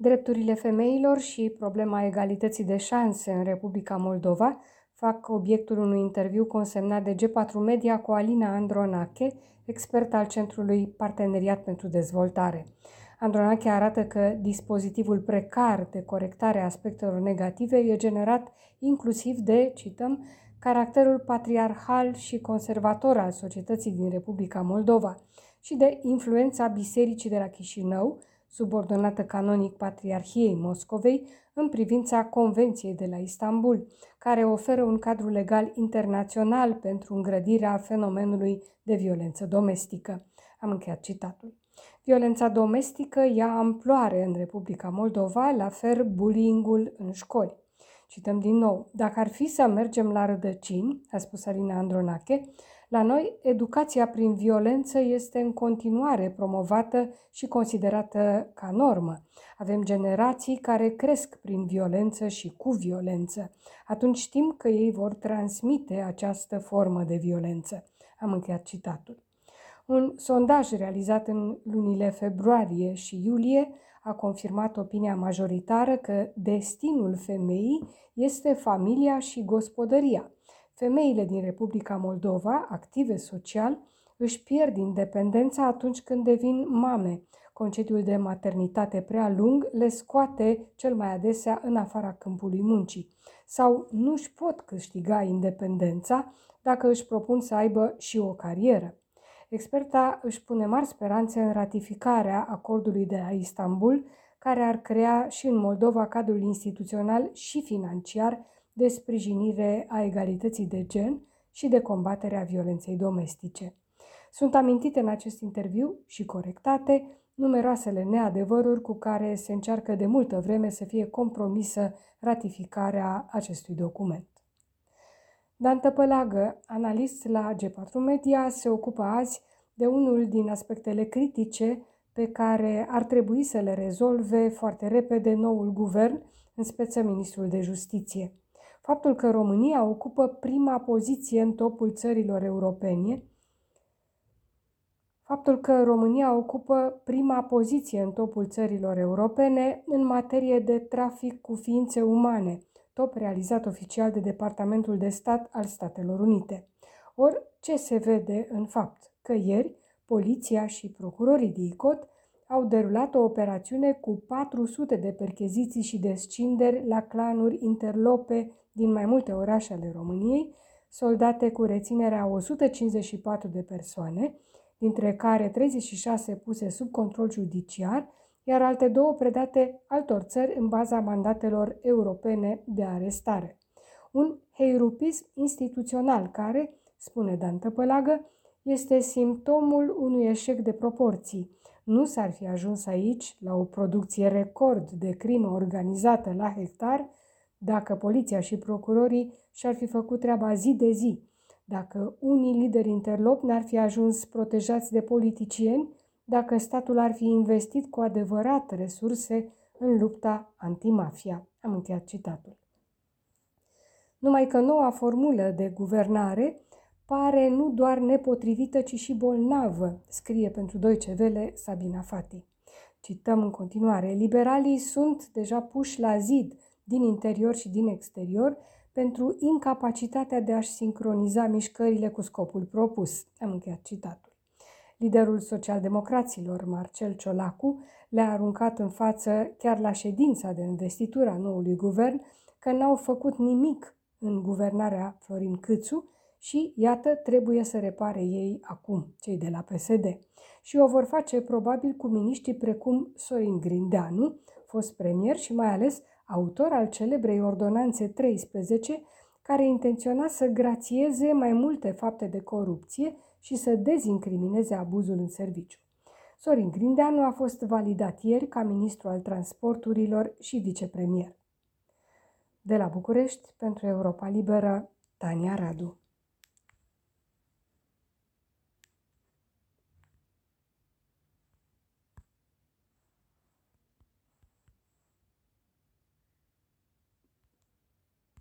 Drepturile femeilor și problema egalității de șanse în Republica Moldova fac obiectul unui interviu consemnat de G4 Media cu Alina Andronache, expert al Centrului Parteneriat pentru Dezvoltare. Andronache arată că dispozitivul precar de corectare a aspectelor negative e generat inclusiv de, cităm, caracterul patriarhal și conservator al societății din Republica Moldova și de influența Bisericii de la Chișinău, subordonată canonic Patriarhiei Moscovei, în privința Convenției de la Istanbul, care oferă un cadru legal internațional pentru îngrădirea fenomenului de violență domestică. Am încheiat citatul. Violența domestică ia amploare în Republica Moldova, la fel bullying-ul în școli. Cităm din nou: dacă ar fi să mergem la rădăcini, a spus Alina Andronache, la noi educația prin violență este în continuare promovată și considerată ca normă. Avem generații care cresc prin violență și cu violență. Atunci știm că ei vor transmite această formă de violență. Am încheiat citatul. Un sondaj realizat în lunile februarie și iulie a confirmat opinia majoritară că destinul femeii este familia și gospodăria. Femeile din Republica Moldova, active social, își pierd independența atunci când devin mame. Concediul de maternitate prea lung le scoate cel mai adesea în afara câmpului muncii. Sau nu își pot câștiga independența dacă își propun să aibă și o carieră. Experta își pune mari speranțe în ratificarea acordului de la Istanbul, care ar crea și în Moldova cadrul instituțional și financiar de sprijinire a egalității de gen și de combaterea violenței domestice. Sunt amintite în acest interviu și corectate numeroasele neadevăruri cu care se încearcă de multă vreme să fie compromisă ratificarea acestui document. Dan Tăpălagă, analist la G4 Media, se ocupă azi de unul din aspectele critice pe care ar trebui să le rezolve foarte repede noul guvern, în speță ministrul de Justiție. Faptul că România ocupă prima poziție în topul țărilor europene, în materie de trafic cu ființe umane, top realizat oficial de Departamentul de Stat al Statelor Unite. Ori, ce se vede în fapt? Că ieri, poliția și procurorii DICOT au derulat o operațiune cu 400 de percheziții și descinderi la clanuri interlope din mai multe orașe ale României, soldate cu reținerea a 154 de persoane, dintre care 36 puse sub control judiciar, iar alte 2 predate altor țări în baza mandatelor europene de arestare. Un heirupism instituțional care, spune Dan Tăpălagă, este simptomul unui eșec de proporții. Nu s-ar fi ajuns aici la o producție record de crimă organizată la hectar dacă poliția și procurorii și-ar fi făcut treaba zi de zi, dacă unii lideri interlopi n-ar fi ajuns protejați de politicieni, dacă statul ar fi investit cu adevărat resurse în lupta antimafia. Am încheiat citatul. Numai că noua formulă de guvernare pare nu doar nepotrivită, ci și bolnavă, scrie pentru Deutsche Welle Sabina Fati. Cităm în continuare: liberalii sunt deja puși la zid din interior și din exterior pentru incapacitatea de a-și sincroniza mișcările cu scopul propus. Am încheiat citatul. Liderul socialdemocraților, Marcel Ciolacu, le-a aruncat în față chiar la ședința de investitură a noului guvern că n-au făcut nimic în guvernarea Florin Câțu și, iată, trebuie să repare ei acum, cei de la PSD. Și o vor face probabil cu miniștri precum Sorin Grindeanu, fost premier și mai ales autor al celebrei ordonanțe 13, care intenționa să grațieze mai multe fapte de corupție și să dezincrimineze abuzul în serviciu. Sorin Grindeanu a fost validat ieri ca ministru al transporturilor și vicepremier. De la București, pentru Europa Liberă, Tania Radu.